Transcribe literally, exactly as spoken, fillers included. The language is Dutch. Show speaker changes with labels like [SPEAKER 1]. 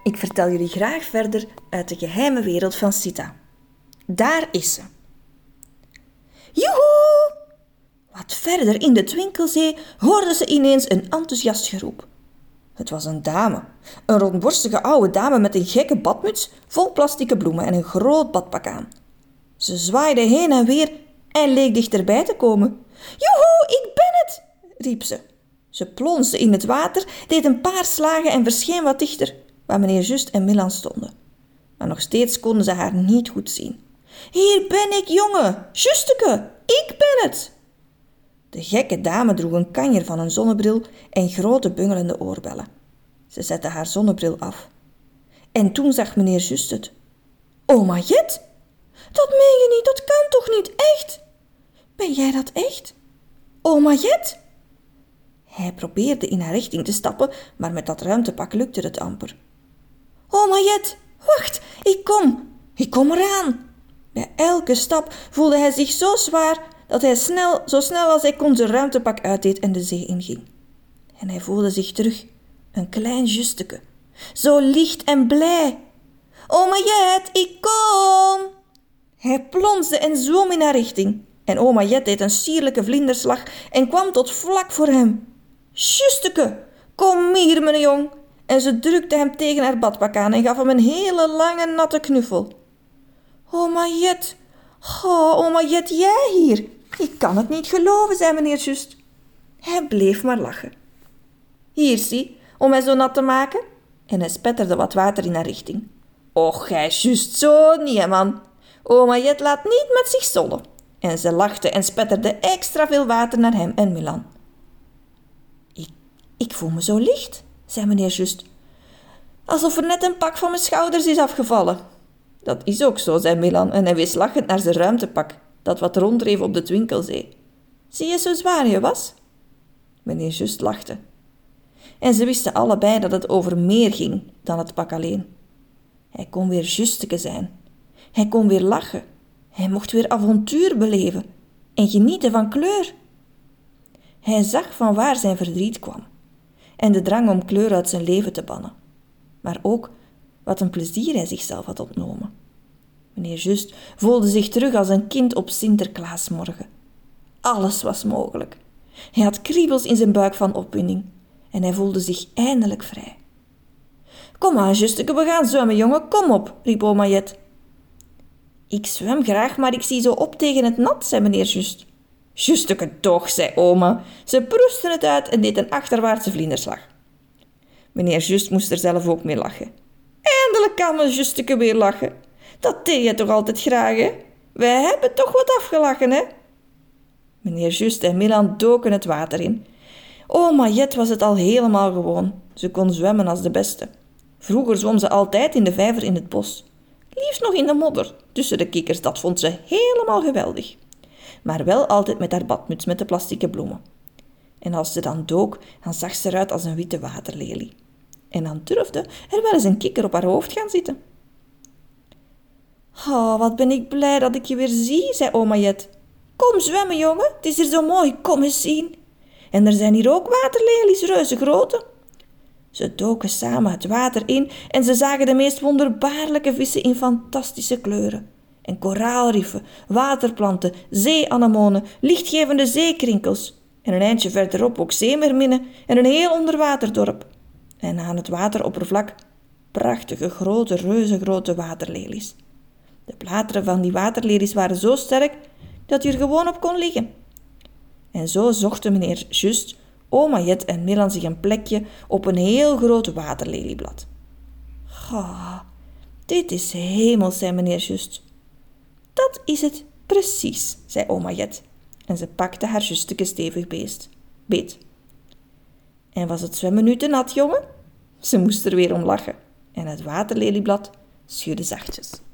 [SPEAKER 1] Ik vertel jullie graag verder uit de geheime wereld van Sita. Daar is ze. Joehoe! Wat verder in de Twinkelzee hoorden ze ineens een enthousiast geroep. Het was een dame, een rondborstige oude dame met een gekke badmuts vol plastieke bloemen en een groot badpak aan. Ze zwaaide heen en weer en leek dichterbij te komen. Joehoe, ik ben het, riep ze. Ze plonsde in het water, deed een paar slagen en verscheen wat dichter, waar meneer Just en Milan stonden. Maar nog steeds konden ze haar niet goed zien. Hier ben ik, jongen, Justeke, ik ben het. De gekke dame droeg een kanjer van een zonnebril en grote bungelende oorbellen. Ze zette haar zonnebril af. En toen zag meneer Just het. Oma Jet, dat meen je niet, dat kan toch niet, echt? Ben jij dat echt? Oma Jet? Hij probeerde in haar richting te stappen, maar met dat ruimtepak lukte het amper. Oma Jet, wacht, ik kom, ik kom eraan. Bij elke stap voelde hij zich zo zwaar dat hij snel, zo snel als hij kon zijn ruimtepak uitdeed en de zee inging. En hij voelde zich terug, een klein Justeke, zo licht en blij. Oma Jet, ik kom! Hij plonsde en zwom in haar richting. En oma Jet deed een sierlijke vlinderslag en kwam tot vlak voor hem. Justeke, kom hier, mijn jong. En ze drukte hem tegen haar badpak aan en gaf hem een hele lange natte knuffel. Oma Jet, oh, oma Jet, jij hier? Ik kan het niet geloven, zei meneer Just. Hij bleef maar lachen. Hier, zie, om mij zo nat te maken. En hij spetterde wat water in haar richting. Och, gij Just zo niet, man. Oma Jet laat niet met zich zollen. En ze lachte en spetterde extra veel water naar hem en Milan. Ik, ik voel me zo licht, zei meneer Just. Alsof er net een pak van mijn schouders is afgevallen. Dat is ook zo, zei Milan en hij wees lachend naar zijn ruimtepak, dat wat ronddreef op de Twinkelzee. Zie je zo zwaar je was? Meneer Just lachte. En ze wisten allebei dat het over meer ging dan het pak alleen. Hij kon weer Justeke zijn. Hij kon weer lachen. Hij mocht weer avontuur beleven en genieten van kleur. Hij zag van waar zijn verdriet kwam en de drang om kleur uit zijn leven te bannen. Maar ook wat een plezier hij zichzelf had ontnomen. Meneer Just voelde zich terug als een kind op Sinterklaasmorgen. Alles was mogelijk. Hij had kriebels in zijn buik van opwinding en hij voelde zich eindelijk vrij. Kom aan, Justeke, we gaan zwemmen, jongen, kom op, riep oma Jet. Ik zwem graag, maar ik zie zo op tegen het nat, zei meneer Just. Justeke toch, zei oma. Ze proestte het uit en deed een achterwaartse vlinderslag. Meneer Just moest er zelf ook mee lachen. Eindelijk kan mijn Justeke weer lachen. Dat deed je toch altijd graag, hè? Wij hebben toch wat afgelachen, hè? Meneer Just en Milan doken het water in. Oma Jet was het al helemaal gewoon. Ze kon zwemmen als de beste. Vroeger zwom ze altijd in de vijver in het bos. Liefst nog in de modder, tussen de kikkers, dat vond ze helemaal geweldig. Maar wel altijd met haar badmuts met de plastieke bloemen. En als ze dan dook, dan zag ze eruit als een witte waterlelie. En dan durfde er wel eens een kikker op haar hoofd gaan zitten. Oh, wat ben ik blij dat ik je weer zie, zei oma Jet. Kom zwemmen, jongen, het is hier zo mooi, kom eens zien. En er zijn hier ook waterlelies, reuze grote. Ze doken samen het water in en ze zagen de meest wonderbaarlijke vissen in fantastische kleuren. En koraalriffen, waterplanten, zeeanemonen, lichtgevende zeekrinkels. En een eindje verderop ook zeemerminnen en een heel onderwaterdorp. En aan het wateroppervlak prachtige, grote, reuzengrote waterlelies. De bladeren van die waterlelies waren zo sterk dat je er gewoon op kon liggen. En zo zochten meneer Just, oma Jet en Milan zich een plekje op een heel groot waterlelieblad. Ga, dit is hemels, zei meneer Just. Dat is het precies, zei oma Jet. En ze pakte haar Justeke stevig beest, beet. En was het zwemmen nu te nat, jongen? Ze moest er weer om lachen. En het waterlelieblad schudde zachtjes.